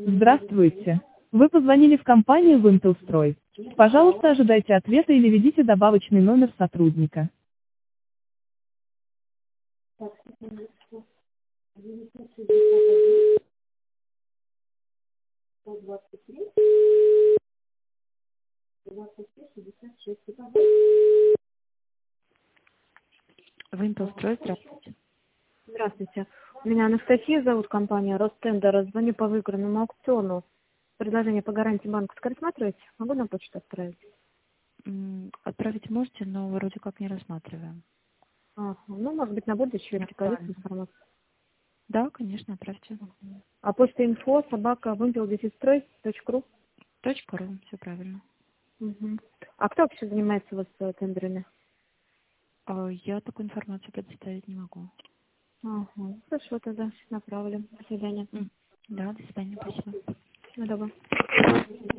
Здравствуйте. Вы позвонили в компанию «Вымпелстрой». Пожалуйста, ожидайте ответа или введите добавочный номер сотрудника. Вымпелстрой, здравствуйте. Здравствуйте. Меня Анастасия зовут, компания Ростендер. Звоню по выигранному аукциону. Предложение по гарантии банковской рассматриваете? Могу на почту отправить? Отправить можете, но вроде как не рассматриваем. Ага. Ну, может быть, на будущее приколить информацию. Да, конечно, отправьте. А почта info @вымпел-строй.ру. .ру, все правильно. Угу. А кто вообще занимается у вас тендерами? Я такую информацию предоставить не могу. Ага. Хорошо, тогда направлю. До свидания. Да, до свидания, спасибо. Всего доброго.